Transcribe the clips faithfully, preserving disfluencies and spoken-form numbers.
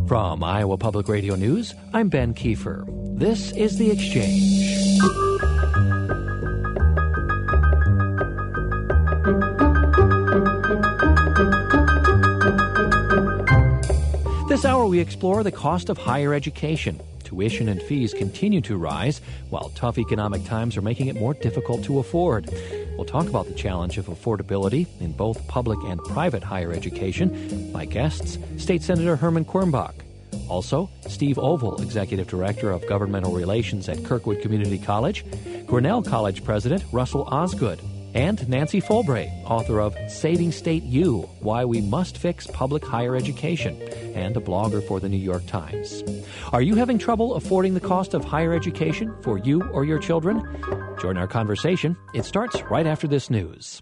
From Iowa Public Radio News, I'm Ben Kiefer. This is The Exchange. This hour we explore the cost of higher education. Tuition and fees continue to rise, while tough economic times are making it more difficult to afford. We'll talk about the challenge of affordability in both public and private higher education. My guests, State Senator Herman Quirmbach. Also, Steve Oval, Executive Director of Governmental Relations at Kirkwood Community College, Grinnell College President Russell Osgood, and Nancy Fulbright, author of Saving State U, Why We Must Fix Public Higher Education, and a blogger for the New York Times. Are you having trouble affording the cost of higher education for you or your children? Join our conversation. It starts right after this news.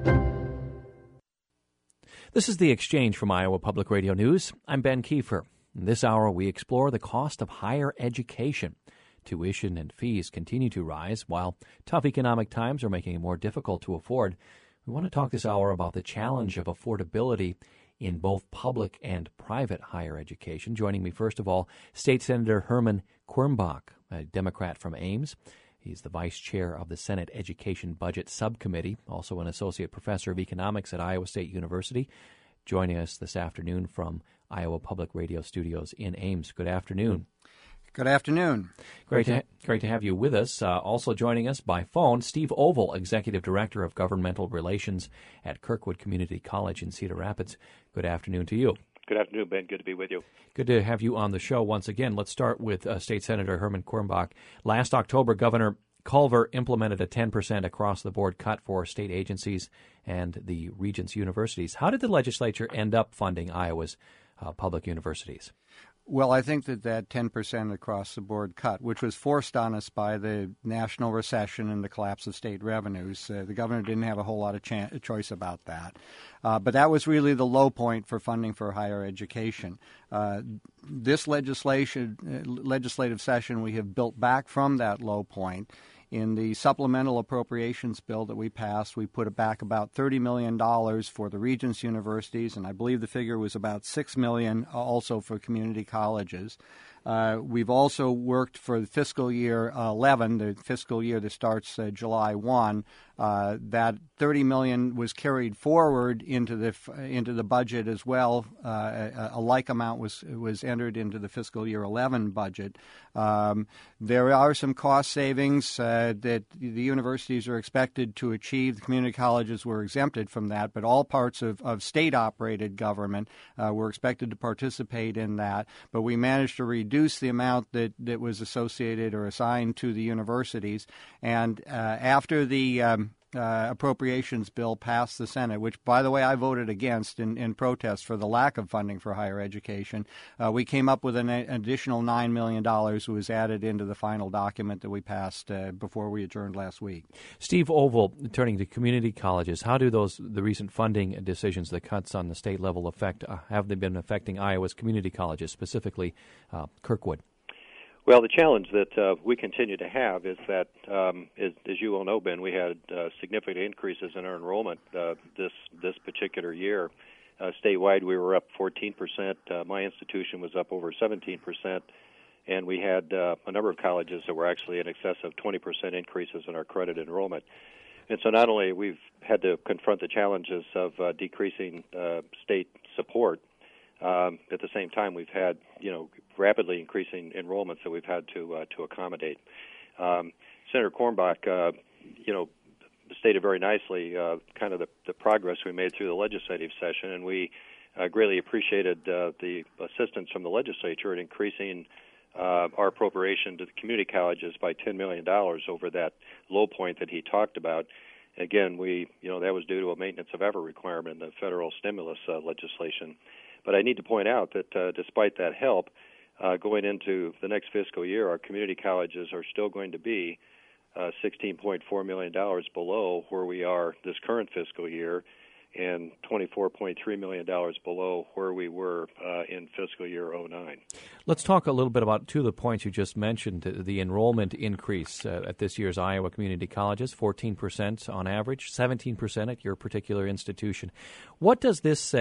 This is The Exchange from Iowa Public Radio News. I'm Ben Kiefer. In this hour, we explore the cost of higher education. Tuition and fees continue to rise, while tough economic times are making it more difficult to afford. We want to talk this hour about the challenge of affordability in both public and private higher education. Joining me, first of all, State Senator Herman Quirmbach, a Democrat from Ames. He's the vice chair of the Senate Education Budget Subcommittee, also an associate professor of economics at Iowa State University, joining us this afternoon from Iowa Public Radio Studios in Ames. Good afternoon. Good afternoon. Great to, ha- great to have you with us. Uh, also joining us by phone, Steve Oval, Executive Director of Governmental Relations at Kirkwood Community College in Cedar Rapids. Good afternoon to you. Good afternoon, Ben. Good to be with you. Good to have you on the show once again. Let's start with uh, State Senator Herman Quirmbach. Last October, Governor Culver implemented a ten percent across-the-board cut for state agencies and the Regents universities. How did the legislature end up funding Iowa's uh, public universities? Well, I think that that ten percent across-the-board cut, which was forced on us by the national recession and the collapse of state revenues, uh, the governor didn't have a whole lot of cha- choice about that. Uh, but that was really the low point for funding for higher education. Uh, this legislation, uh, legislative session, we have built back from that low point. In the supplemental appropriations bill that we passed, we put back about thirty million dollars for the Regents universities, and I believe the figure was about six million dollars also for community colleges. Uh, we've also worked for the fiscal year eleven, the fiscal year that starts uh, July first. Uh, that thirty million dollars was carried forward into the into the budget as well. Uh, a, a like amount was was entered into the fiscal year eleven budget. Um, there are some cost savings uh, that the universities are expected to achieve. The community colleges were exempted from that, but all parts of, of state-operated government uh, were expected to participate in that. But we managed to reduce the amount that, that was associated or assigned to the universities. And uh, after the um, Uh, appropriations bill passed the Senate, which, by the way, I voted against in, in protest for the lack of funding for higher education. Uh, we came up with an additional nine million dollars that was added into the final document that we passed uh, before we adjourned last week. Steve Oval, turning to community colleges, how do those the recent funding decisions, the cuts on the state level affect, uh, have they been affecting Iowa's community colleges, specifically uh, Kirkwood? Well, the challenge that uh, we continue to have is that, um, is, as you all know, Ben, we had uh, significant increases in our enrollment uh, this this particular year. Uh, statewide, we were up fourteen percent. Uh, my institution was up over seventeen percent. And we had uh, a number of colleges that were actually in excess of twenty percent increases in our credit enrollment. And so not only we've had to confront the challenges of uh, decreasing uh, state support, Um, at the same time, we've had, you know, rapidly increasing enrollments that we've had to uh, to accommodate. Um, Senator Quirmbach, uh, you know, stated very nicely uh, kind of the, the progress we made through the legislative session, and we uh, greatly appreciated uh, the assistance from the legislature in increasing uh, our appropriation to the community colleges by ten million dollars over that low point that he talked about. Again, we, you know, that was due to a maintenance of effort requirement in the federal stimulus uh, legislation. But I need to point out that uh, despite that help, uh, going into the next fiscal year, our community colleges are still going to be uh, sixteen point four million dollars below where we are this current fiscal year and twenty-four point three million dollars below where we were uh, in fiscal year oh nine. Let's talk a little bit about two of the points you just mentioned, the enrollment increase uh, at this year's Iowa Community Colleges, fourteen percent on average, seventeen percent at your particular institution. What does this say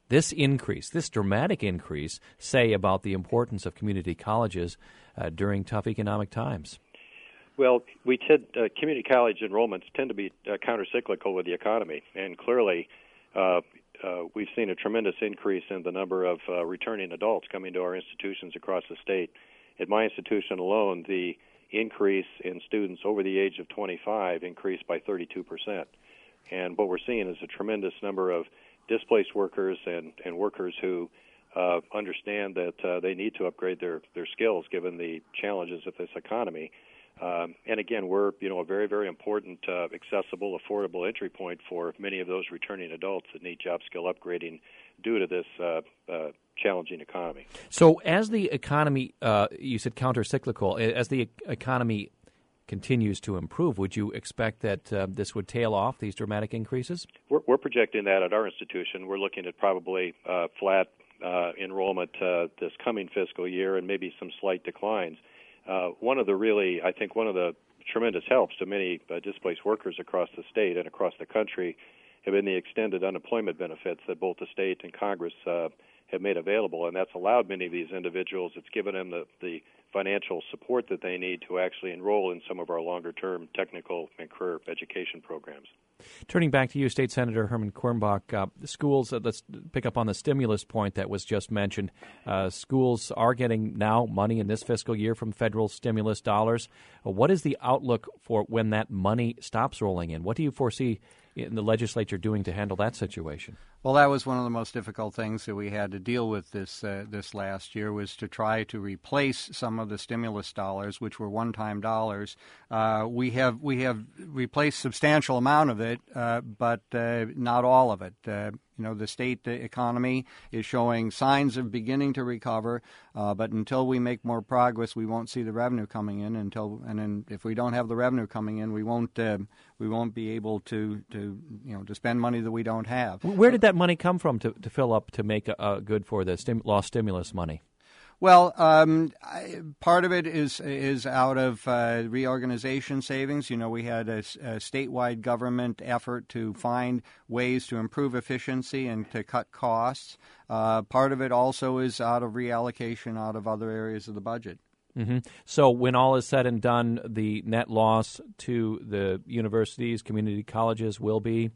this increase, this dramatic increase, say about the importance of community colleges uh, during tough economic times? Well, we tend, uh, community college enrollments tend to be uh, countercyclical with the economy, and clearly uh, uh, we've seen a tremendous increase in the number of uh, returning adults coming to our institutions across the state. At my institution alone, the increase in students over the age of twenty-five increased by thirty-two percent. And what we're seeing is a tremendous number of displaced workers and, and workers who uh, understand that uh, they need to upgrade their, their skills given the challenges of this economy. Um, and again, we're you know a very, very important, uh, accessible, affordable entry point for many of those returning adults that need job skill upgrading due to this uh, uh, challenging economy. So as the economy, uh, you said counter-cyclical, as the economy continues to improve, would you expect that uh, this would tail off, these dramatic increases? We're, we're projecting that at our institution. We're looking at probably uh, flat uh, enrollment uh, this coming fiscal year and maybe some slight declines. Uh, one of the really, I think one of the tremendous helps to many uh, displaced workers across the state and across the country have been the extended unemployment benefits that both the state and Congress uh, have made available, and that's allowed many of these individuals, it's given them the, the financial support that they need to actually enroll in some of our longer-term technical and career education programs. Turning back to you, State Senator Herman Quirmbach, uh, the schools, uh, let's pick up on the stimulus point that was just mentioned. Uh, schools are getting now money in this fiscal year from federal stimulus dollars. Uh, what is the outlook for when that money stops rolling in? What do you foresee in the legislature doing to handle that situation? Well, that was one of the most difficult things that we had to deal with this uh, this last year, was to try to replace some of the stimulus dollars, which were one-time dollars. Uh, we have we have replaced substantial amount of it, uh, but uh, not all of it. Uh, you know, the state economy is showing signs of beginning to recover, uh, but until we make more progress, we won't see the revenue coming in. Until and then, if we don't have the revenue coming in, we won't uh, we won't be able to to you know to spend money that we don't have. Where did that money come from to, to fill up to make a, a good for the stim- lost stimulus money? Well, um, I, part of it is is out of uh, reorganization savings. You know, we had a, a statewide government effort to find ways to improve efficiency and to cut costs. Uh, part of it also is out of reallocation out of other areas of the budget. Mm-hmm. So when all is said and done, the net loss to the universities, community colleges will be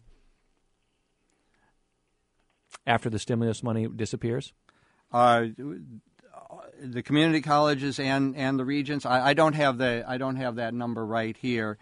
after the stimulus money disappears? Uh, the community colleges and, and the regions. I, I don't have the I don't have that number right here.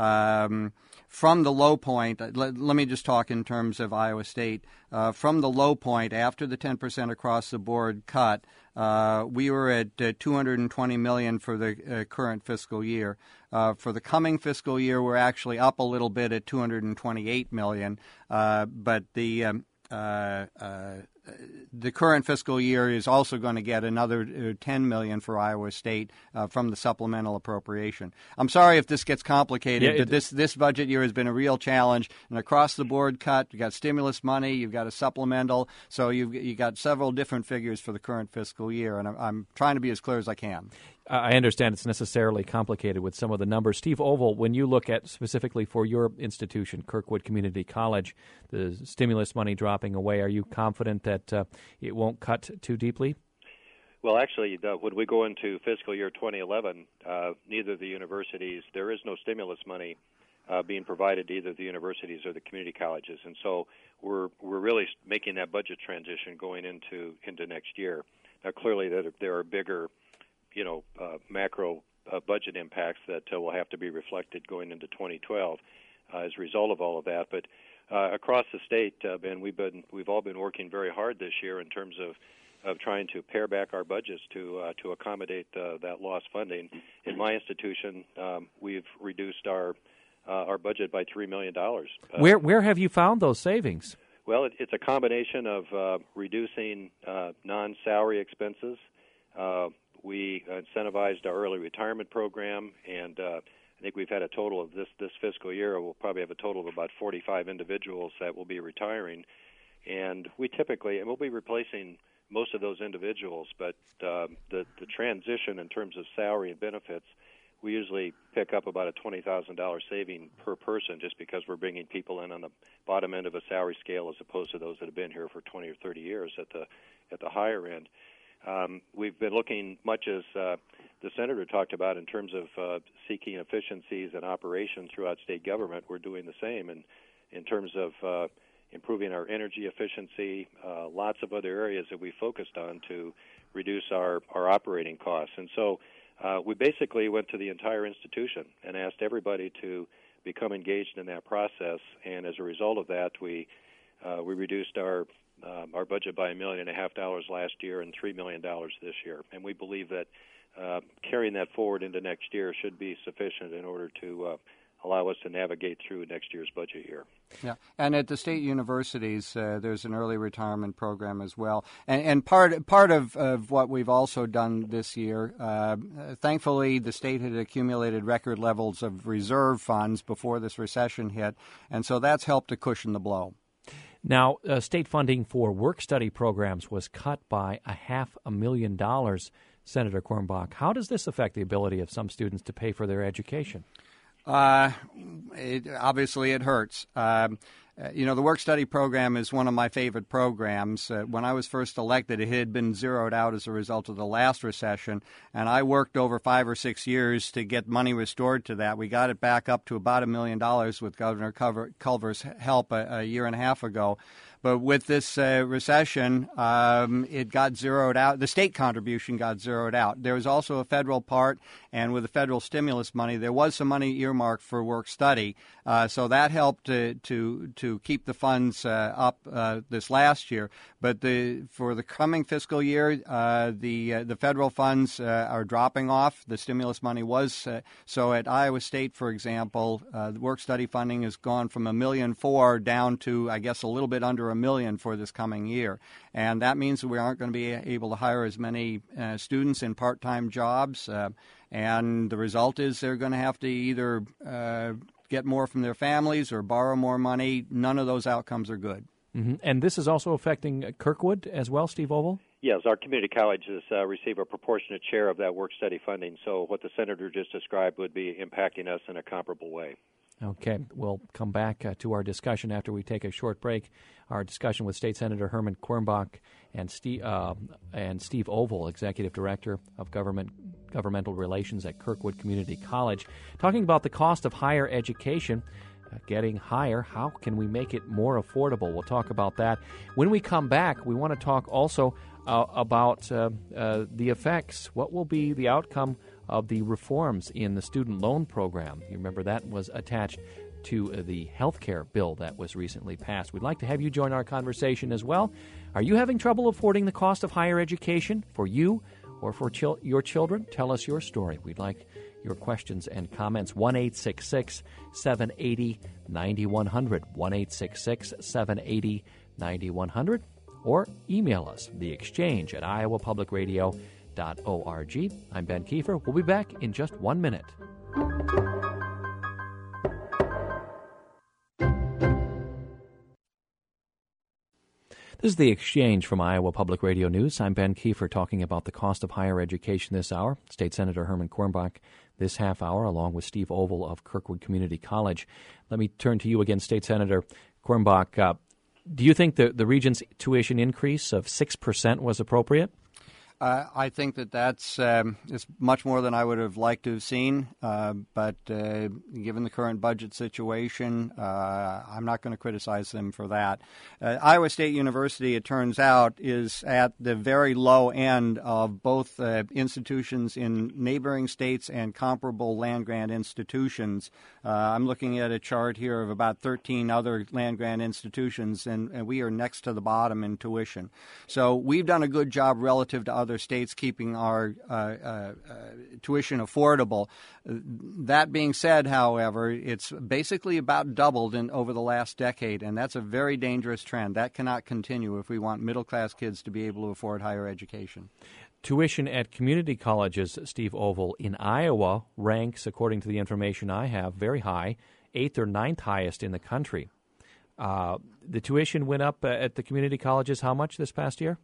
Um, from the low point, let, let me just talk in terms of Iowa State. Uh, from the low point, after the ten percent across the board cut, uh, we were at uh, two hundred twenty million dollars for the uh, current fiscal year. Uh, for the coming fiscal year, we're actually up a little bit at two hundred twenty-eight million dollars. Uh, but the um, uh, uh, the current fiscal year is also going to get another uh, ten million dollars for Iowa State uh, from the supplemental appropriation. I'm sorry if this gets complicated, yeah, it, but this this budget year has been a real challenge. An across-the-board cut, you've got stimulus money, you've got a supplemental, so you've you got several different figures for the current fiscal year, and I'm, I'm trying to be as clear as I can. I understand it's necessarily complicated with some of the numbers. Steve Oval, when you look at specifically for your institution, Kirkwood Community College, the stimulus money dropping away, are you confident that uh, it won't cut too deeply? Well, actually, the, when we go into fiscal year twenty eleven, uh, neither of the universities, there is no stimulus money uh, being provided to either the universities or the community colleges. And so we're we're really making that budget transition going into, into next year. Now, clearly, that there are bigger you know, uh, macro uh, budget impacts that uh, will have to be reflected going into twenty twelve uh, as a result of all of that. But uh, across the state, uh, Ben, we've been we've all been working very hard this year in terms of, of trying to pare back our budgets to uh, to accommodate uh, that lost funding. In my institution, um, we've reduced our uh, our budget by three million dollars. Uh, where where have you found those savings? Well, it, it's a combination of uh, reducing uh, non-salary expenses. Uh, We incentivized our early retirement program, and uh, I think we've had a total of this this fiscal year. We'll probably have a total of about forty-five individuals that will be retiring, and we typically and we'll be replacing most of those individuals. But uh, the the transition in terms of salary and benefits, we usually pick up about a twenty thousand dollars saving per person just because we're bringing people in on the bottom end of a salary scale as opposed to those that have been here for twenty or thirty years at the at the higher end. Um, we've been looking, much as uh, the Senator talked about, in terms of uh, seeking efficiencies and operation throughout state government. We're doing the same in, in terms of uh, improving our energy efficiency, uh, lots of other areas that we focused on to reduce our, our operating costs. And so uh, we basically went to the entire institution and asked everybody to become engaged in that process. And as a result of that, we uh, we reduced our um, our budget by a million and a half dollars last year and three million dollars this year. And we believe that uh, carrying that forward into next year should be sufficient in order to uh, allow us to navigate through next year's budget year. Yeah, and at the state universities, uh, there's an early retirement program as well. And, and part part of, of what we've also done this year, uh, thankfully, the state had accumulated record levels of reserve funds before this recession hit, and so that's helped to cushion the blow. Now, uh, state funding for work-study programs was cut by a half a million dollars, Senator Cornbach. How does this affect the ability of some students to pay for their education? Uh, it, obviously, it hurts. Um, uh, you know, the work-study program is one of my favorite programs. Uh, when I was first elected, it had been zeroed out as a result of the last recession, and I worked over five or six years to get money restored to that. We got it back up to about a million dollars with Governor Culver's help a, a year and a half ago. But with this uh, recession, um, it got zeroed out. The state contribution got zeroed out. There was also a federal part, and with the federal stimulus money, there was some money earmarked for work study. Uh, so that helped to to, to keep the funds uh, up uh, this last year. But the for the coming fiscal year, uh, the uh, the federal funds uh, are dropping off. The stimulus money was uh, so at Iowa State, for example, uh, the work study funding has gone from a million four down to, I guess, a little bit under a million for this coming year. And that means that we aren't going to be able to hire as many uh, students in part-time jobs. Uh, and the result is they're going to have to either uh, get more from their families or borrow more money. None of those outcomes are good. Mm-hmm. And this is also affecting Kirkwood as well, Steve Oval? Yes, our community colleges uh, receive a proportionate share of that work-study funding. So what the Senator just described would be impacting us in a comparable way. Okay, we'll come back uh, to our discussion after we take a short break. Our discussion with State Senator Herman Cornbach and Steve, uh, and Steve Oval, Executive Director of Government Governmental Relations at Kirkwood Community College, talking about the cost of higher education uh, getting higher. How can we make it more affordable? We'll talk about that. When we come back, we want to talk also uh, about uh, uh, the effects. What will be the outcome of the reforms in the student loan program? You remember that was attached to uh, the health care bill that was recently passed. We'd like to have you join our conversation as well. Are you having trouble affording the cost of higher education for you or for chil- your children? Tell us your story. We'd like your questions and comments. one eight six six, seven eight zero, nine one zero zero. one eight six six, seven eight zero, nine one zero zero. Or email us, The Exchange at iowa public radio dot org. I'm Ben Kiefer. We'll be back in just one minute. This is The Exchange from Iowa Public Radio News. I'm Ben Kiefer talking about the cost of higher education this hour. State Senator Herman Cornbach this half hour, along with Steve Oval of Kirkwood Community College. Let me turn to you again, State Senator Cornbach. Uh, do you think the, the region's tuition increase of six percent was appropriate? Uh, I think that that's um, it's much more than I would have liked to have seen, uh, but uh, given the current budget situation, uh, I'm not going to criticize them for that. Uh, Iowa State University, it turns out, is at the very low end of both uh, institutions in neighboring states and comparable land-grant institutions. Uh, I'm looking at a chart here of about thirteen other land-grant institutions, and, and we are next to the bottom in tuition. So we've done a good job relative to other other states keeping our uh, uh, uh, tuition affordable. That being said, however, it's basically about doubled in over the last decade, and that's a very dangerous trend. That cannot continue if we want middle-class kids to be able to afford higher education. Tuition at community colleges, Steve Oval, in Iowa ranks, according to the information I have, very high, eighth or ninth highest in the country. Uh, the tuition went up at the community colleges how much this past year?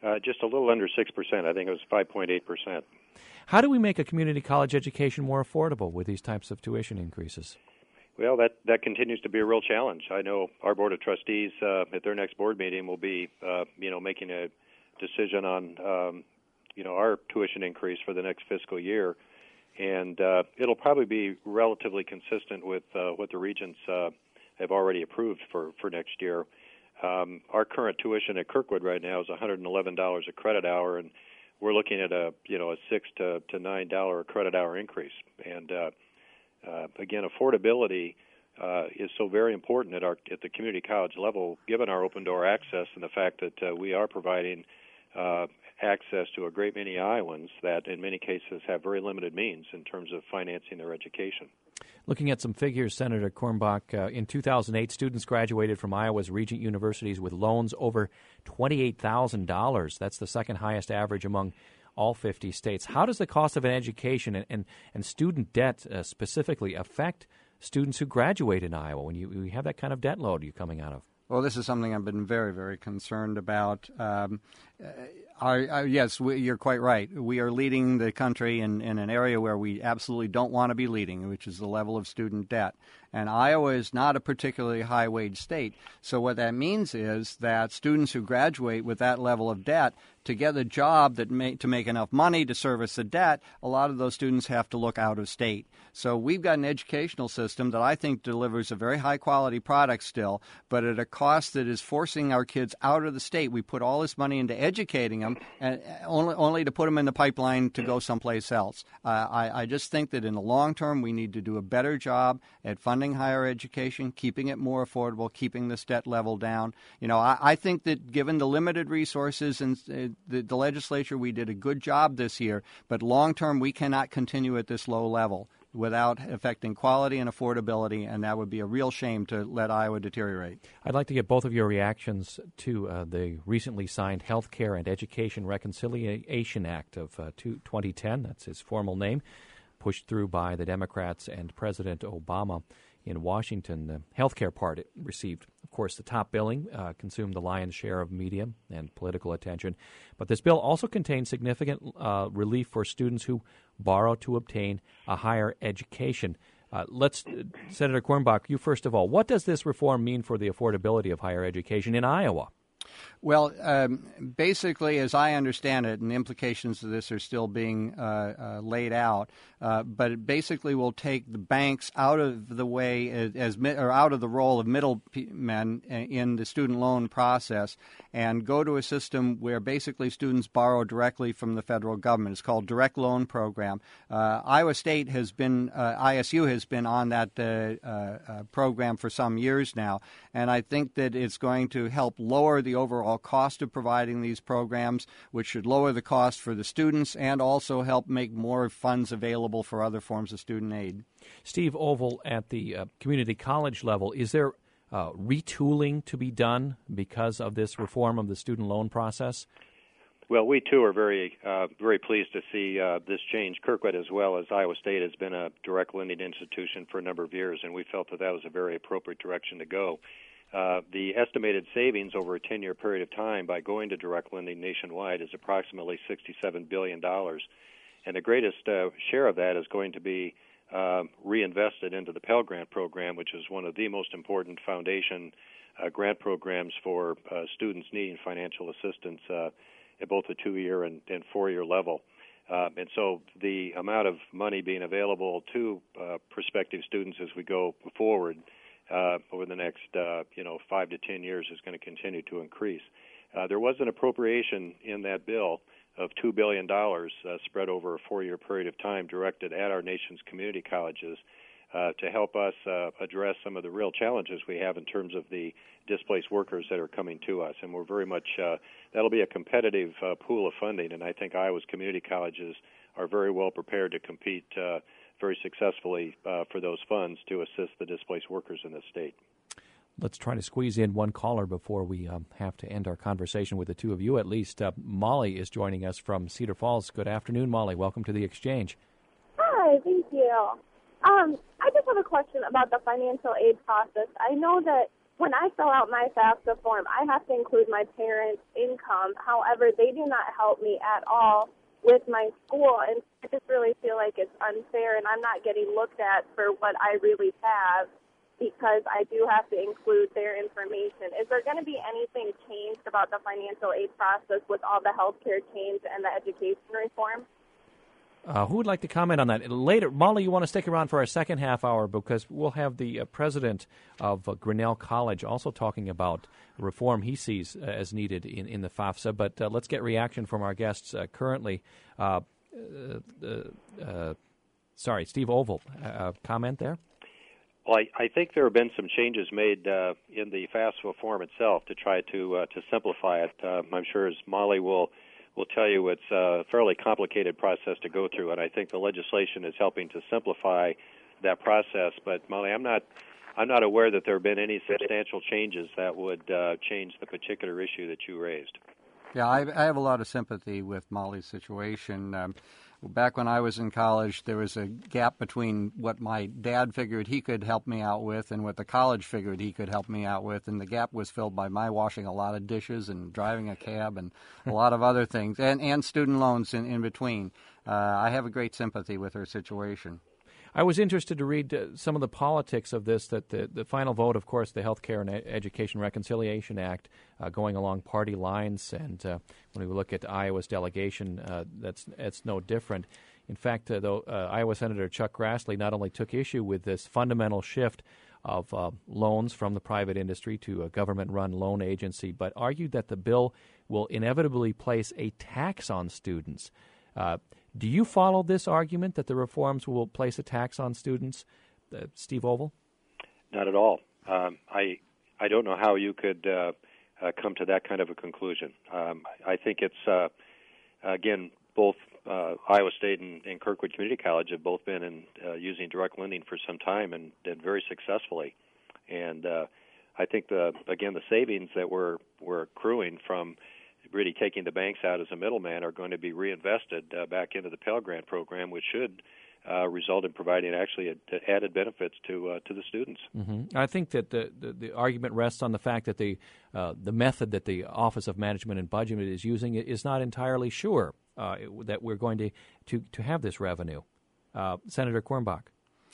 Uh, just a little under six percent. I think it was five point eight percent. How do we make a community college education more affordable with these types of tuition increases? Well, that, that continues to be a real challenge. I know our Board of Trustees uh, at their next board meeting will be, uh, you know, making a decision on, um, you know, our tuition increase for the next fiscal year. And uh, it'll probably be relatively consistent with uh, what the regents uh, have already approved for, for next year. Um, our current tuition at Kirkwood right now is one hundred eleven dollars a credit hour, and we're looking at a you know a six to to nine dollar a credit hour increase. And uh, uh, again, affordability uh, is so very important at our at the community college level, given our open door access and the fact that uh, we are providing uh, access to a great many Iowans that, in many cases, have very limited means in terms of financing their education. Looking at some figures, Senator Cornbach, uh, in two thousand eight, students graduated from Iowa's Regent universities with loans over twenty-eight thousand dollars. That's the second highest average among all fifty states. How does the cost of an education and, and, and student debt uh, specifically affect students who graduate in Iowa when you, you have that kind of debt load you're coming out of? Well, this is something I've been very, very concerned about. Um, our, our, yes, we, you're quite right. We are leading the country in, in an area where we absolutely don't want to be leading, which is the level of student debt. And Iowa is not a particularly high-wage state. So what that means is that students who graduate with that level of debt, to get a job that may, to make enough money to service the debt, a lot of those students have to look out of state. So we've got an educational system that I think delivers a very high-quality product still, but at a cost that is forcing our kids out of the state. We put all this money into educating them, and only, only to put them in the pipeline to go someplace else. Uh, I, I just think that in the long term, we need to do a better job at funding higher education, keeping it more affordable, keeping this debt level down. You know, I, I think that given the limited resources in uh, the, the legislature, we did a good job this year, but long term, we cannot continue at this low level without affecting quality and affordability, and that would be a real shame to let Iowa deteriorate. I'd like to get both of your reactions to uh, the recently signed Health Care and Education Reconciliation Act of uh, twenty ten. That's his formal name, pushed through by the Democrats and President Obama in Washington. The health care part it received, of course, the top billing, uh, consumed the lion's share of media and political attention. But this bill also contains significant uh, relief for students who borrow to obtain a higher education. Uh, let's, uh, Senator Cornbach, you first of all, what does this reform mean for the affordability of higher education in Iowa? Well, um, basically, as I understand it, and the implications of this are still being uh, uh, laid out, uh, but it basically will take the banks out of the way as, as or out of the role of middlemen in the student loan process, and go to a system where basically students borrow directly from the federal government. It's called Direct Loan Program. Uh, Iowa State has been, uh, I S U has been on that uh, uh, program for some years now, and I think that it's going to help lower the overall cost of providing these programs, which should lower the cost for the students and also help make more funds available for other forms of student aid. Steve Oval, at the uh, community college level, is there uh, retooling to be done because of this reform of the student loan process? Well, we too are very, uh, very pleased to see uh, this change. Kirkwood, as well as Iowa State, has been a direct lending institution for a number of years, and we felt that that was a very appropriate direction to go. Uh, the estimated savings over a ten-year period of time by going to direct lending nationwide is approximately sixty-seven billion dollars. And the greatest uh, share of that is going to be uh, reinvested into the Pell Grant program, which is one of the most important foundation uh, grant programs for uh, students needing financial assistance uh, at both the two-year and, and four-year level. Uh, and so the amount of money being available to uh, prospective students as we go forward Uh, over the next, uh, you know, five to ten years is going to continue to increase. Uh, there was an appropriation in that bill of two billion dollars uh, spread over a four-year period of time directed at our nation's community colleges uh, to help us uh, address some of the real challenges we have in terms of the displaced workers that are coming to us. And we're very much, uh, that'll be a competitive uh, pool of funding, and I think Iowa's community colleges are very well prepared to compete uh, very successfully uh, for those funds to assist the displaced workers in the state. Let's try to squeeze in one caller before we um, have to end our conversation with the two of you at least. Uh, Molly is joining us from Cedar Falls. Good afternoon, Molly. Welcome to the Exchange. Hi, thank you. Um, I just have a question about the financial aid process. I know that when I fill out my FAFSA form, I have to include my parents' income. However, they do not help me at all with my school, and I just really feel like it's unfair, and I'm not getting looked at for what I really have because I do have to include their information. Is there going to be anything changed about the financial aid process with all the health care change and the education reform? Uh, who would like to comment on that? Later, Molly, you want to stick around for our second half hour because we'll have the uh, president of uh, Grinnell College also talking about reform he sees uh, as needed in, in the FAFSA. But uh, let's get reaction from our guests uh, currently. Uh, uh, uh, sorry, Steve Oval, uh, comment there? Well, I, I think there have been some changes made uh, in the FAFSA form itself to try to uh, to simplify it. Uh, I'm sure as Molly will will tell you it's a fairly complicated process to go through, and I think the legislation is helping to simplify that process. But Molly, I'm not I'm not aware that there have been any substantial changes that would uh, change the particular issue that you raised. Yeah, I, I have a lot of sympathy with Molly's situation. Um, back when I was in college, there was a gap between what my dad figured he could help me out with and what the college figured he could help me out with, and the gap was filled by my washing a lot of dishes and driving a cab and a lot of other things, and, and student loans in, in between. Uh, I have a great sympathy with her situation. I was interested to read uh, some of the politics of this, that the, the final vote, of course, the Health Care and e- Education Reconciliation Act, uh, going along party lines. And uh, when we look at Iowa's delegation, uh, that's it's no different. In fact, uh, though, uh, Iowa Senator Chuck Grassley not only took issue with this fundamental shift of uh, loans from the private industry to a government-run loan agency, but argued that the bill will inevitably place a tax on students. Uh, do you follow this argument that the reforms will place a tax on students, uh, Steve Oval? Not at all. Um, I I don't know how you could uh, uh, come to that kind of a conclusion. Um, I think it's, uh, again, both uh, Iowa State and, and Kirkwood Community College have both been in, uh, using direct lending for some time and did very successfully. And uh, I think, the again, the savings that we're, we're accruing from really taking the banks out as a middleman are going to be reinvested uh, back into the Pell Grant program, which should uh, result in providing actually a, added benefits to uh, to the students. Mm-hmm. I think that the, the, the argument rests on the fact that the uh, the method that the Office of Management and Budget is using is not entirely sure uh, that we're going to, to, to have this revenue. Uh, Senator Quirmbach.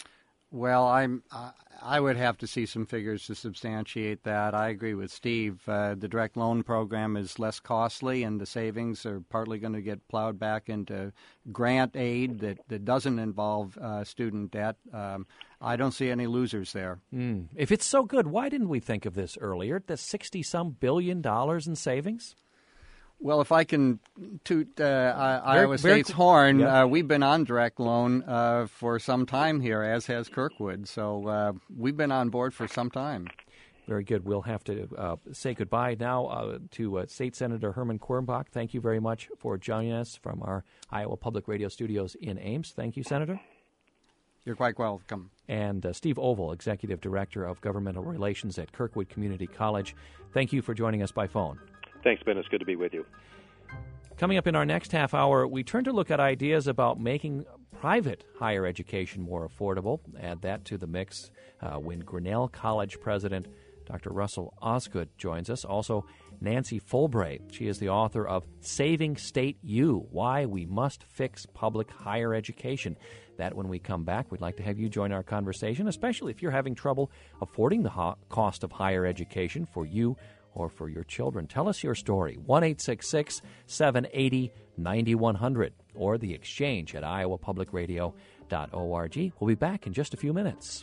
Well, I'm. Uh, I would have to see some figures to substantiate that. I agree with Steve. Uh, the direct loan program is less costly, and the savings are partly going to get plowed back into grant aid that, that doesn't involve uh, student debt. Um, I don't see any losers there. Mm. If it's so good, why didn't we think of this earlier? The sixty-some billion dollars in savings? Well, if I can toot uh, Iowa State's horn, yeah. uh, we've been on direct loan uh, for some time here, as has Kirkwood. So uh, we've been on board for some time. Very good. We'll have to uh, say goodbye now uh, to uh, State Senator Herman Quirmbach. Thank you very much for joining us from our Iowa Public Radio studios in Ames. Thank you, Senator. You're quite welcome. And uh, Steve Oval, Executive Director of Governmental Relations at Kirkwood Community College. Thank you for joining us by phone. Thanks, Ben. It's good to be with you. Coming up in our next half hour, we turn to look at ideas about making private higher education more affordable. Add that to the mix uh, when Grinnell College President Doctor Russell Osgood joins us. Also, Nancy Fulbright. She is the author of Saving State U, Why We Must Fix Public Higher Education. That when we come back, we'd like to have you join our conversation, especially if you're having trouble affording the ho- cost of higher education for you or for your children. Tell us your story. one eight six six, seven eight zero, nine one zero zero or the exchange at iowa public radio dot org. We'll be back in just a few minutes.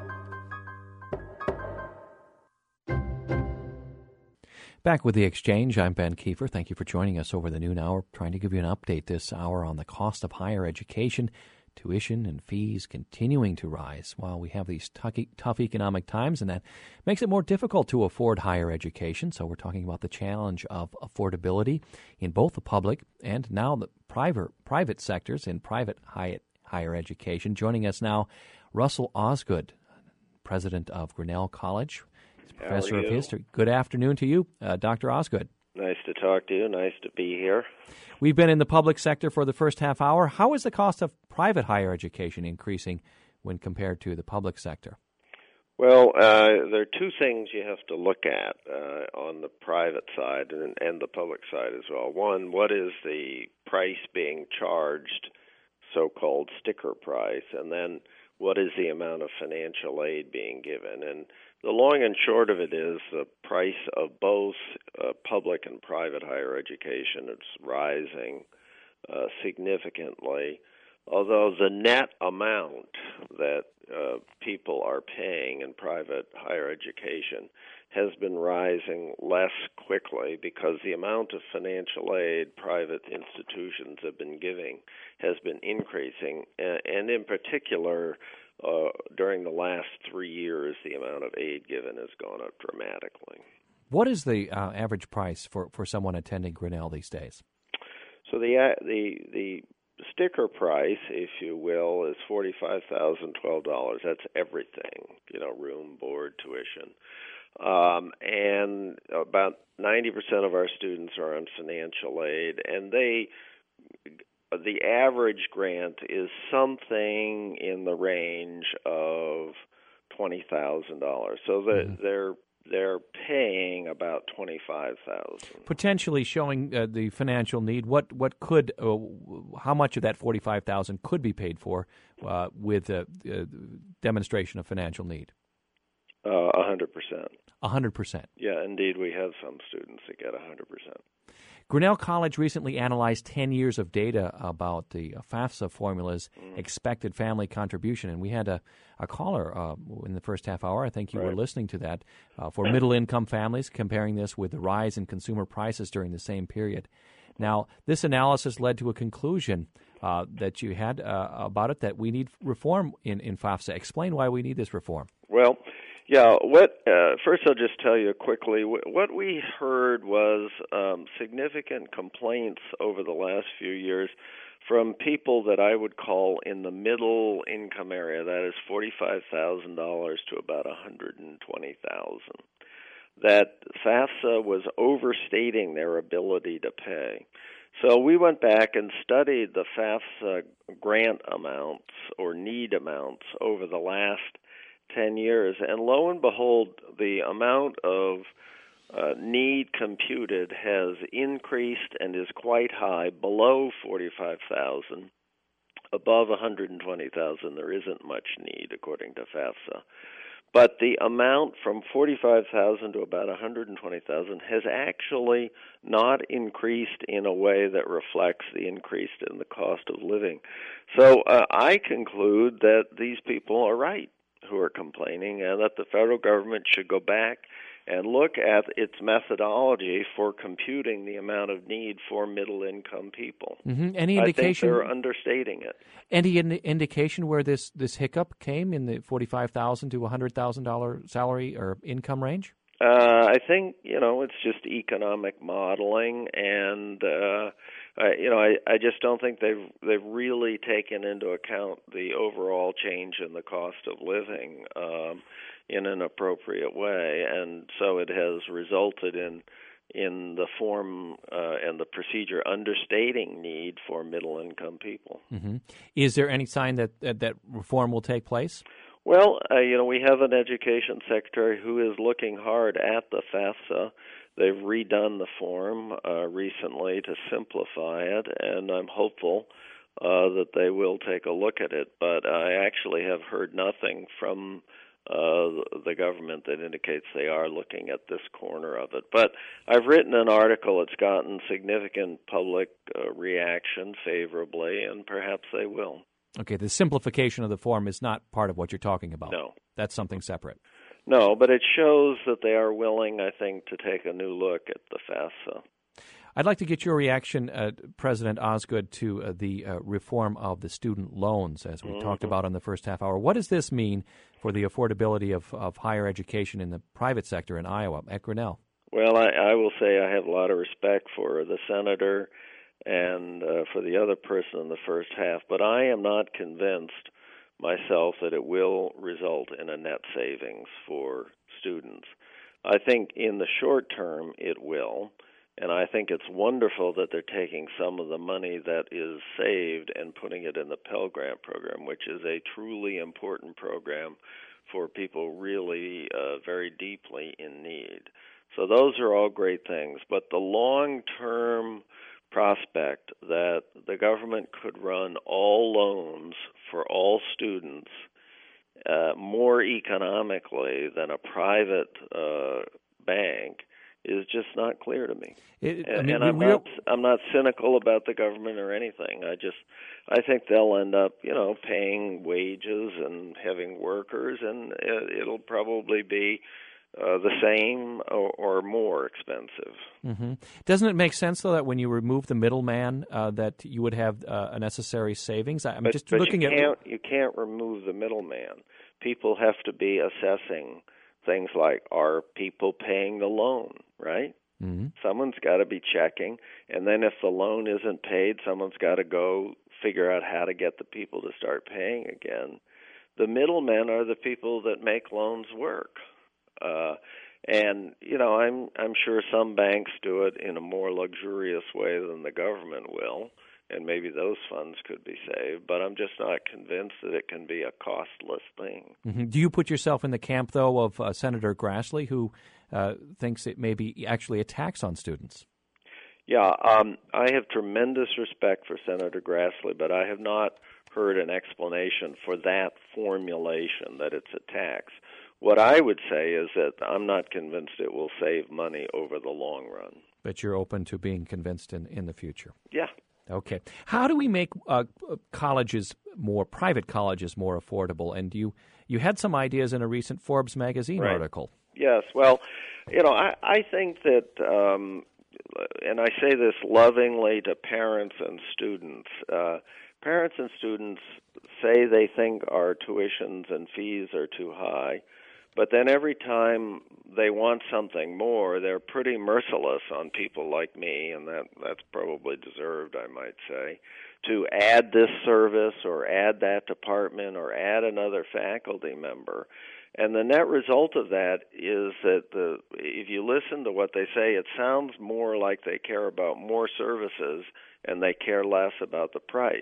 Back with the exchange, I'm Ben Kiefer. Thank you for joining us over the noon hour, trying to give you an update this hour on the cost of higher education. Tuition and fees continuing to rise while we have these tough economic times, and that makes it more difficult to afford higher education. So we're talking about the challenge of affordability in both the public and now the private private sectors in private high, higher education. Joining us now, Russell Osgood, president of Grinnell College, professor of history. Good afternoon to you, uh, Doctor Osgood. Nice to talk to you. Nice to be here. We've been in the public sector for the first half hour. How is the cost of private higher education increasing when compared to the public sector? Well, uh, there are two things you have to look at uh, on the private side and, and the public side as well. One, what is the price being charged, so-called sticker price, and then what is the amount of financial aid being given? And the long and short of it is the price of both uh, public and private higher education is rising uh, significantly, although the net amount that uh, people are paying in private higher education has been rising less quickly because the amount of financial aid private institutions have been giving has been increasing, and in particular, uh, during the last three years, the amount of aid given has gone up dramatically. What is the uh, average price for, for someone attending Grinnell these days? So the uh, the the sticker price, if you will, is forty-five thousand twelve dollars. That's everything, you know, room, board, tuition. Um, and about ninety percent of our students are on financial aid, and they, the average grant is something in the range of twenty thousand dollars. So the, mm-hmm. they're they're paying about twenty-five thousand dollars. Potentially showing uh, the financial need. What what could, uh, how much of that forty-five thousand dollars could be paid for uh, with a, a demonstration of financial need? Uh, one hundred percent. one hundred percent. Yeah, indeed, we have some students that get one hundred percent. Grinnell College recently analyzed ten years of data about the FAFSA formula's mm. expected family contribution, and we had a, a caller uh, in the first half hour, I think you right. were listening to that, uh, for middle-income families, comparing this with the rise in consumer prices during the same period. Now, this analysis led to a conclusion uh, that you had uh, about it, that we need reform in, in FAFSA. Explain why we need this reform. Well, yeah, what uh, first I'll just tell you quickly, what we heard was um, significant complaints over the last few years from people that I would call in the middle income area, that is forty-five thousand dollars to about one hundred twenty thousand dollars, that FAFSA was overstating their ability to pay. So we went back and studied the FAFSA grant amounts or need amounts over the last ten years, and lo and behold, the amount of uh, need computed has increased and is quite high, below forty-five thousand. Above one hundred twenty thousand, there isn't much need, according to FAFSA. But the amount from forty-five thousand to about one hundred twenty thousand has actually not increased in a way that reflects the increase in the cost of living. So uh, I conclude that these people are right who are complaining, and that the federal government should go back and look at its methodology for computing the amount of need for middle-income people. Mm-hmm. Any indication? I think they're understating it. Any in- indication where this, this hiccup came in the forty-five thousand dollars to one hundred thousand dollars salary or income range? Uh, I think, you know, it's just economic modeling, and uh, I, you know, I, I just don't think they've they've really taken into account the overall change in the cost of living um, in an appropriate way, and so it has resulted in in the form uh, and the procedure understating need for middle-income people. Mm-hmm. Is there any sign that, that that reform will take place? Well, uh, you know, we have an education secretary who is looking hard at the FAFSA. They've redone the form uh, recently to simplify it, and I'm hopeful uh, that they will take a look at it. But I actually have heard nothing from uh, the government that indicates they are looking at this corner of it. But I've written an article. It's gotten significant public uh, reaction favorably, and perhaps they will. Okay, the simplification of the form is not part of what you're talking about. No. That's something separate. No, but it shows that they are willing, I think, to take a new look at the FAFSA. I'd like to get your reaction, uh, President Osgood, to uh, the uh, reform of the student loans, as we mm-hmm. talked about in the first half hour. What does this mean for the affordability of, of higher education in the private sector in Iowa, at Grinnell? Well, I, I will say I have a lot of respect for the senator and uh, for the other person in the first half, but I am not convinced myself that it will result in a net savings for students. I think in the short term it will, and I think it's wonderful that they're taking some of the money that is saved and putting it in the Pell Grant program, which is a truly important program for people really uh, very deeply in need. So those are all great things. But the long-term prospect that the government could run all loans for all students uh, more economically than a private uh, bank is just not clear to me. It, and I mean, and I'm we, not I'm not cynical about the government or anything. I just I think they'll end up, you know, paying wages and having workers, and it, it'll probably be uh, the same or, or more expensive. Mm-hmm. Doesn't it make sense, though, that when you remove the middleman, uh, that you would have uh, a necessary savings? I'm but, just but looking you at can't, you can't remove the middleman. People have to be assessing things like, are people paying the loan, right? Mm-hmm. Someone's got to be checking, and then if the loan isn't paid, someone's got to go figure out how to get the people to start paying again. The middlemen are the people that make loans work. Uh, and, you know, I'm I'm sure some banks do it in a more luxurious way than the government will, and maybe those funds could be saved, but I'm just not convinced that it can be a costless thing. Mm-hmm. Do you put yourself in the camp, though, of uh, Senator Grassley, who uh, thinks it may be actually a tax on students? Yeah, um, I have tremendous respect for Senator Grassley, but I have not heard an explanation for that formulation, that it's a tax. What I would say is that I'm not convinced it will save money over the long run. But you're open to being convinced in, in the future? Yeah. Okay. How do we make uh, colleges more, private colleges more affordable? And you, you had some ideas in a recent Forbes magazine right. article. Yes. Well, you know, I, I think that, um, and I say this lovingly to parents and students, uh, parents and students say they think our tuitions and fees are too high, but then every time they want something more, they're pretty merciless on people like me, and that that's probably deserved, I might say, to add this service or add that department or add another faculty member. And the net result of that is that the if you listen to what they say, it sounds more like they care about more services and they care less about the price.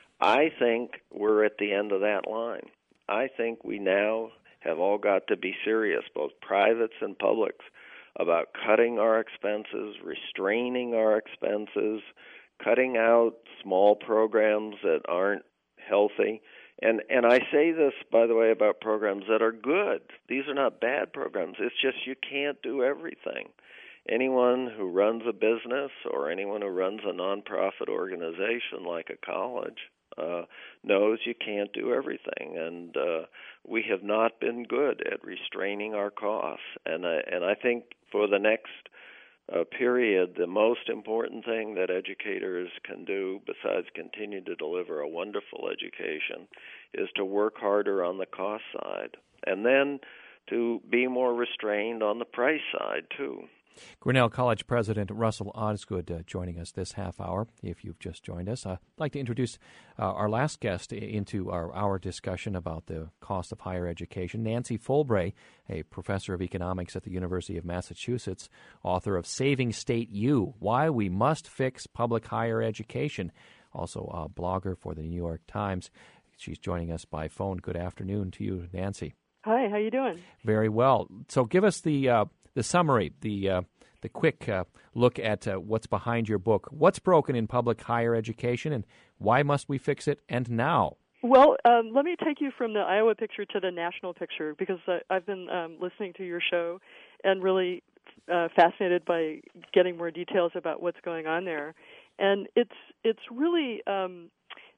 I think we're at the end of that line. I think we now have all got to be serious, both privates and publics, about cutting our expenses, restraining our expenses, cutting out small programs that aren't healthy. And and I say this, by the way, about programs that are good. These are not bad programs. It's just you can't do everything. Anyone who runs a business or anyone who runs a nonprofit organization like a college uh, knows you can't do everything. And uh, we have not been good at restraining our costs. And I, and I think for the next Uh, period, the most important thing that educators can do, besides continue to deliver a wonderful education, is to work harder on the cost side, and then to be more restrained on the price side, too. Grinnell College President Russell Osgood uh, joining us this half hour. If you've just joined us, I'd like to introduce uh, our last guest into our, our discussion about the cost of higher education, Nancy Folbray, a professor of economics at the University of Massachusetts, author of Saving State U, Why We Must Fix Public Higher Education, also a blogger for the New York Times. She's joining us by phone. Good afternoon to you, Nancy. Hi, how you doing? Very well. So give us the uh, the summary, the uh, the quick uh, look at uh, what's behind your book. What's broken in public higher education, and why must we fix it, and now? Well, um, let me take you from the Iowa picture to the national picture, because I, I've been um, listening to your show and really uh, fascinated by getting more details about what's going on there. And it's it's really um,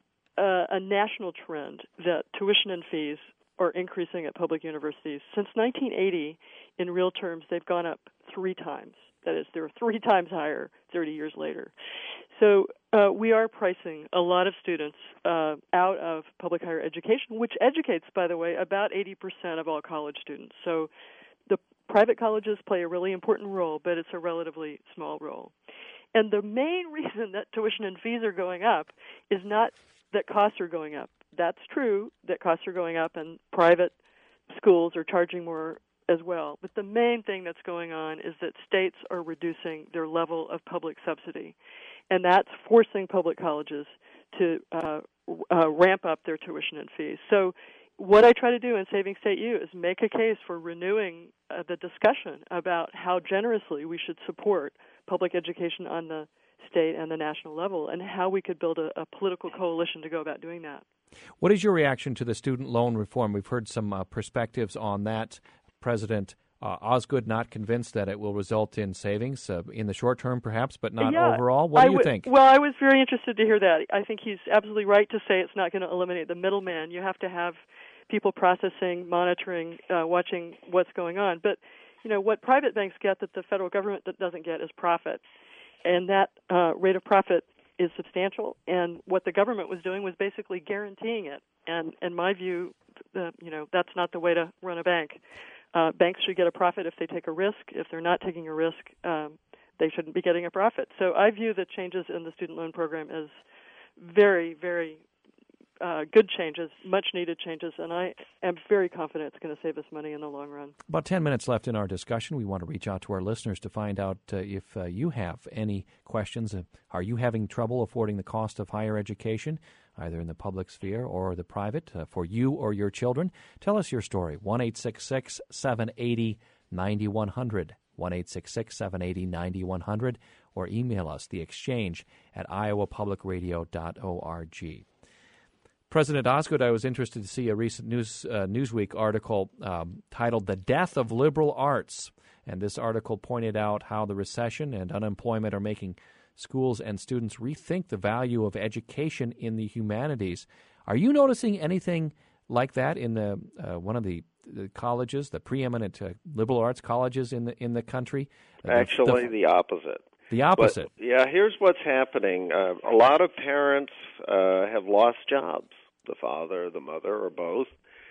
a, a national trend that tuition and fees are increasing at public universities. Since nineteen eighty, in real terms, they've gone up three times. That is, they're three times higher thirty years later. So uh, we are pricing a lot of students uh, out of public higher education, which educates, by the way, about eighty percent of all college students. So the private colleges play a really important role, but it's a relatively small role. And the main reason that tuition and fees are going up is not that costs are going up. That's true that costs are going up and private schools are charging more as well. But the main thing that's going on is that states are reducing their level of public subsidy. And that's forcing public colleges to uh, uh, ramp up their tuition and fees. So what I try to do in Saving State U is make a case for renewing uh, the discussion about how generously we should support public education on the state and the national level, and how we could build a, a political coalition to go about doing that. What is your reaction to the student loan reform? We've heard some uh, perspectives on that. President uh, Osgood not convinced that it will result in savings uh, in the short term, perhaps, but not yeah, overall. What I do you w- think? Well, I was very interested to hear that. I think he's absolutely right to say it's not going to eliminate the middleman. You have to have people processing, monitoring, uh, watching what's going on. But, you know, what private banks get that the federal government doesn't get is profit. And that uh, rate of profit is substantial. And what the government was doing was basically guaranteeing it. And in my view, the, you know, that's not the way to run a bank. Uh, banks should get a profit if they take a risk. If they're not taking a risk, um, they shouldn't be getting a profit. So I view the changes in the student loan program as very, very uh, good changes, much-needed changes, and I am very confident it's going to save us money in the long run. About ten minutes left in our discussion. We want to reach out to our listeners to find out uh, if uh, you have any questions. Uh, are you having trouble affording the cost of higher education, either in the public sphere or the private, uh, for you or your children? Tell us your story. one eight six six, seven eight zero, nine one zero zero. one eight six six, seven eight zero, nine one zero zero, or email us, the exchange at iowa public radio dot org. President Osgood, I was interested to see a recent news uh, Newsweek article um, titled "The Death of Liberal Arts," and this article pointed out how the recession and unemployment are making schools and students rethink the value of education in the humanities. Are you noticing anything like that in the uh, one of the, the colleges, the preeminent uh, liberal arts colleges in the in the country? Actually, the, the, the opposite. The opposite. But, yeah, here's what's happening. Uh, a lot of parents uh, have lost jobs, the father, the mother, or both,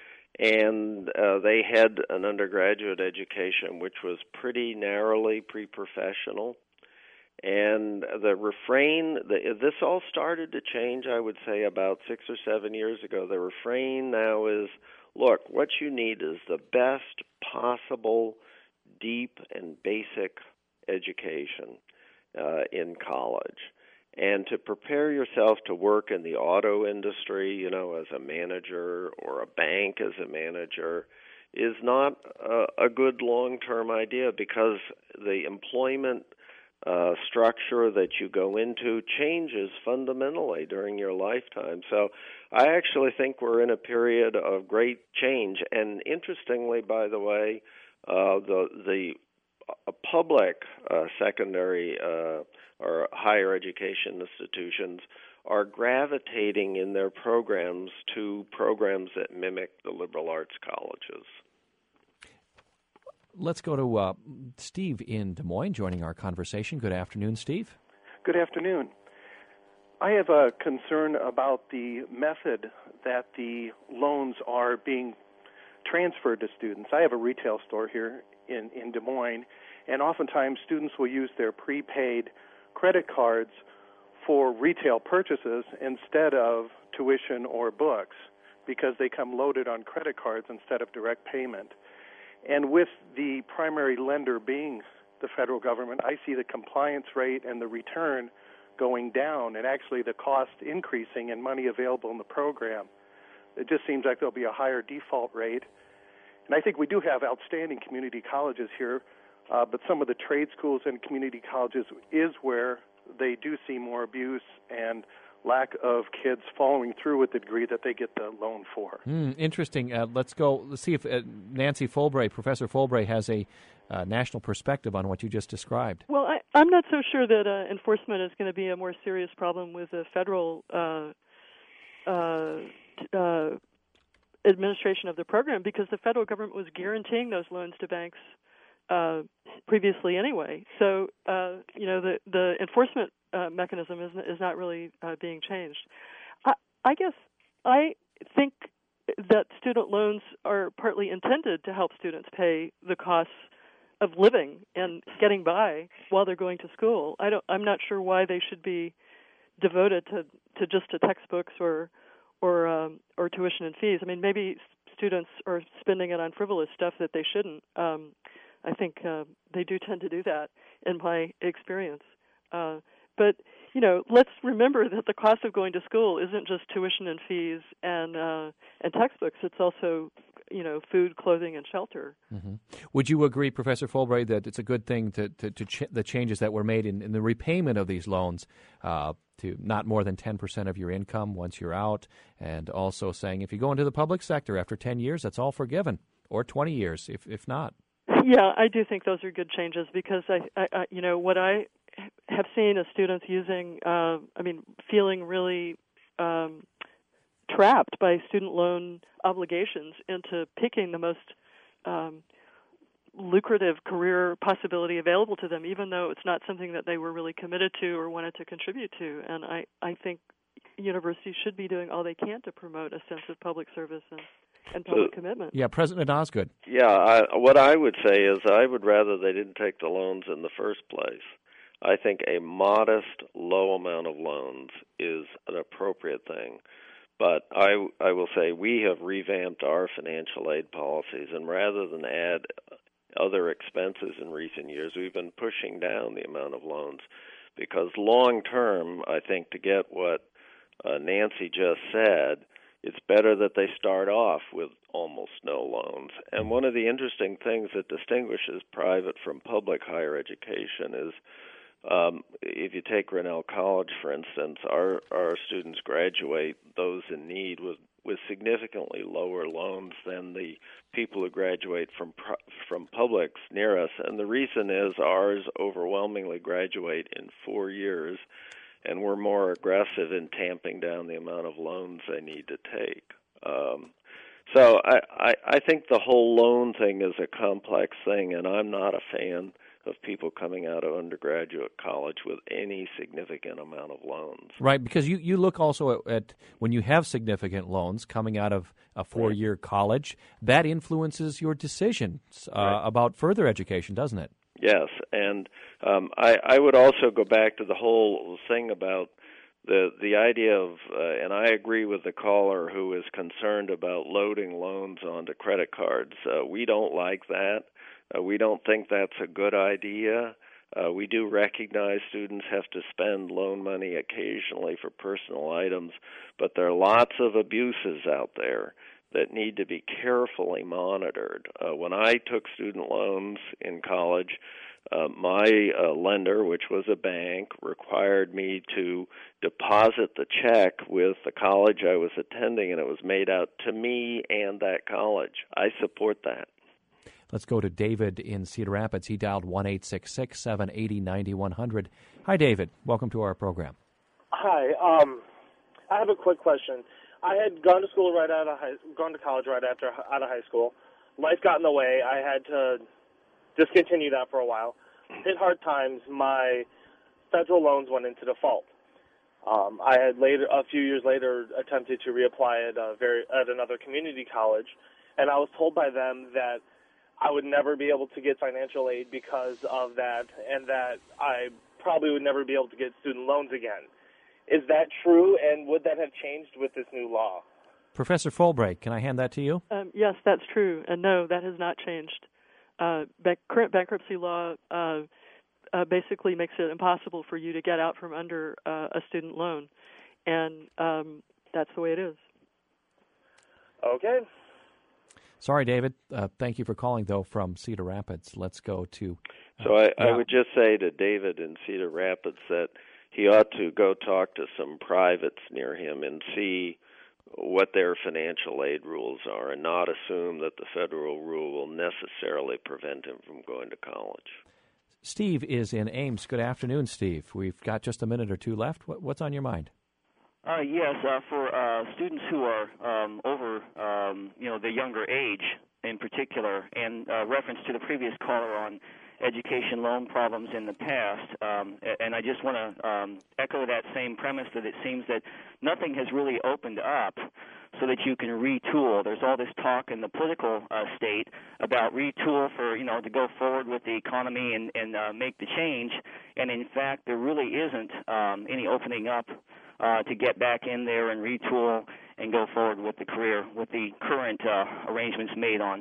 and uh, they had an undergraduate education which was pretty narrowly pre-professional. And the refrain, the, this all started to change, I would say, about six or seven years ago. The refrain now is, look, what you need is the best possible deep and basic education uh, in college. And to prepare yourself to work in the auto industry, you know, as a manager, or a bank as a manager, is not a, a good long-term idea, because the employment Uh, structure that you go into changes fundamentally during your lifetime. So I actually think we're in a period of great change. And interestingly, by the way, uh, the the uh, public uh, secondary uh, or higher education institutions are gravitating in their programs to programs that mimic the liberal arts colleges. Let's go to uh, Steve in Des Moines joining our conversation. Good afternoon, Steve. Good afternoon. I have a concern about the method that the loans are being transferred to students. I have a retail store here in, in Des Moines, and oftentimes students will use their prepaid credit cards for retail purchases instead of tuition or books, because they come loaded on credit cards instead of direct payment. And with the primary lender being the federal government, I see the compliance rate and the return going down, and actually the cost increasing and money available in the program. It just seems like there'll be a higher default rate. And I think we do have outstanding community colleges here, uh, but some of the trade schools and community colleges is where they do see more abuse and lack of kids following through with the degree that they get the loan for. Mm, interesting. Uh, let's go. Let's see if uh, Nancy Fulbray, Professor Fulbray, has a uh, national perspective on what you just described. Well, I, I'm not so sure that uh, enforcement is going to be a more serious problem with the federal uh, uh, uh, administration of the program, because the federal government was guaranteeing those loans to banks uh, previously anyway. So, uh, you know, the, the enforcement Uh, mechanism is is not really uh, being changed. I, I guess I think that student loans are partly intended to help students pay the costs of living and getting by while they're going to school. I don't. I'm not sure why they should be devoted to, to just to textbooks or or um, or tuition and fees. I mean, maybe students are spending it on frivolous stuff that they shouldn't. Um, I think uh, they do tend to do that in my experience. Uh, But you know, let's remember that the cost of going to school isn't just tuition and fees and uh, and textbooks. It's also, you know, food, clothing, and shelter. Mm-hmm. Would you agree, Professor Fulbright, that it's a good thing to, to, to ch- the changes that were made in, in the repayment of these loans uh, to not more than ten percent of your income once you're out, and also saying if you go into the public sector after ten years, that's all forgiven, or twenty years if, if not? Yeah, I do think those are good changes because, I, I, I you know, what I have seen is students using, uh, I mean, feeling really um, trapped by student loan obligations into picking the most um, lucrative career possibility available to them, even though it's not something that they were really committed to or wanted to contribute to. And I, I think universities should be doing all they can to promote a sense of public service and, and public so, commitment. Yeah, President Osgood. Yeah, I, what I would say is I would rather they didn't take the loans in the first place. I think a modest, low amount of loans is an appropriate thing. But I, I will say we have revamped our financial aid policies, and rather than add other expenses in recent years, we've been pushing down the amount of loans because long term, I think to get what uh, Nancy just said, it's better that they start off with almost no loans. And one of the interesting things that distinguishes private from public higher education is Um, if you take Grinnell College, for instance, our, our students graduate, those in need, with, with significantly lower loans than the people who graduate from from publics near us. And the reason is ours overwhelmingly graduate in four years, and we're more aggressive in tamping down the amount of loans they need to take. Um, so I, I, I think the whole loan thing is a complex thing, and I'm not a fan of people coming out of undergraduate college with any significant amount of loans. Right, because you, you look also at, at when you have significant loans coming out of a four-year right. college, that influences your decisions uh, right. about further education, doesn't it? Yes, and um, I, I would also go back to the whole thing about the the idea of, uh, and I agree with the caller who is concerned about loading loans onto credit cards. Uh, we don't like that. Uh, we don't think that's a good idea. Uh, we do recognize students have to spend loan money occasionally for personal items, but there are lots of abuses out there that need to be carefully monitored. Uh, when I took student loans in college, uh, my uh, lender, which was a bank, required me to deposit the check with the college I was attending, and it was made out to me and that college. I support that. Let's go to David in Cedar Rapids. He dialed one eight six six, seven eight zero, nine one zero zero. Hi, David. Welcome to our program. Hi. Um, I have a quick question. I had gone to school right out of high, gone to college right after out of high school. Life got in the way. I had to discontinue that for a while. Hit hard times. My federal loans went into default. Um, I had later, a few years later, attempted to reapply at a very at another community college, and I was told by them that I would never be able to get financial aid because of that, and that I probably would never be able to get student loans again. Is that true, and would that have changed with this new law? Professor Fulbright, can I hand that to you? Um, yes, that's true, and no, that has not changed. Uh, bank- current bankruptcy law uh, uh, basically makes it impossible for you to get out from under uh, a student loan, and um, that's the way it is. Okay. Sorry, David. Uh, thank you for calling, though, from Cedar Rapids. Let's go to... Uh, so I, yeah. I would just say to David in Cedar Rapids that he ought to go talk to some privates near him and see what their financial aid rules are and not assume that the federal rule will necessarily prevent him from going to college. Steve is in Ames. Good afternoon, Steve. We've got just a minute or two left. What, what's on your mind? Uh, yes, uh, for uh, students who are um, over, um, you know, the younger age in particular, and uh, reference to the previous caller on education loan problems in the past, um, and I just want to um, echo that same premise that it seems that nothing has really opened up so that you can retool. There's all this talk in the political uh, state about retool for, you know, to go forward with the economy and, and uh, make the change, and in fact there really isn't um, any opening up Uh, to get back in there and retool and go forward with the career with the current uh, arrangements made on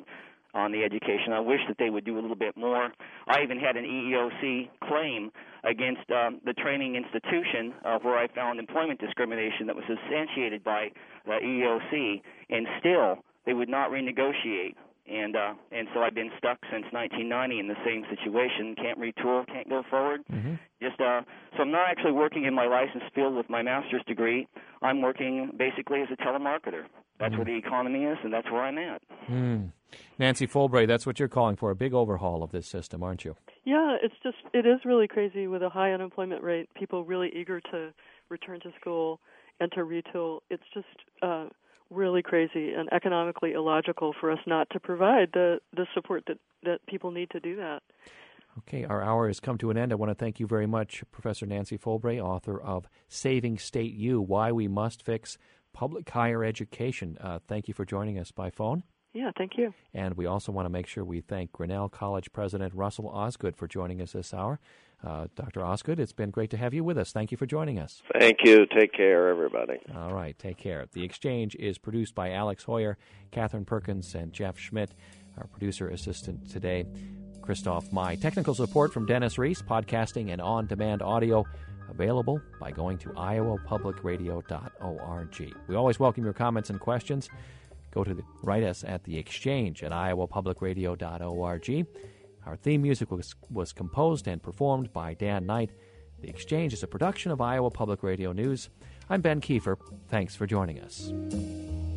on the education. I wish that they would do a little bit more. I even had an E E O C claim against um, the training institution uh, where I found employment discrimination that was substantiated by the E E O C, and still they would not renegotiate. And uh, and so I've been stuck since nineteen ninety in the same situation. Can't retool, can't go forward. Mm-hmm. Just uh, so I'm not actually working in my licensed field with my master's degree. I'm working basically as a telemarketer. That's mm. where the economy is, and that's where I'm at. Mm. Nancy Fulbray, that's what you're calling for, a big overhaul of this system, aren't you? Yeah, it's just, it is really crazy with a high unemployment rate, people really eager to return to school and to retool. It's just uh, really crazy and economically illogical for us not to provide the, the support that, that people need to do that. Okay, our hour has come to an end. I want to thank you very much, Professor Nancy Fulbray, author of Saving State U, Why We Must Fix Public Higher Education. Uh, thank you for joining us by phone. Yeah, thank you. And we also want to make sure we thank Grinnell College President Russell Osgood for joining us this hour. Uh, Doctor Osgood, it's been great to have you with us. Thank you for joining us. Thank you. Take care, everybody. All right, take care. The Exchange is produced by Alex Hoyer, Catherine Perkins, and Jeff Schmidt. Our producer assistant today, Christoph Mai. Technical support from Dennis Reese, podcasting and on-demand audio available by going to iowa public radio dot org. We always welcome your comments and questions. Go to the, write us at the Exchange at iowa public radio dot org. Our theme music was, was composed and performed by Dan Knight. The Exchange is a production of Iowa Public Radio News. I'm Ben Kiefer. Thanks for joining us.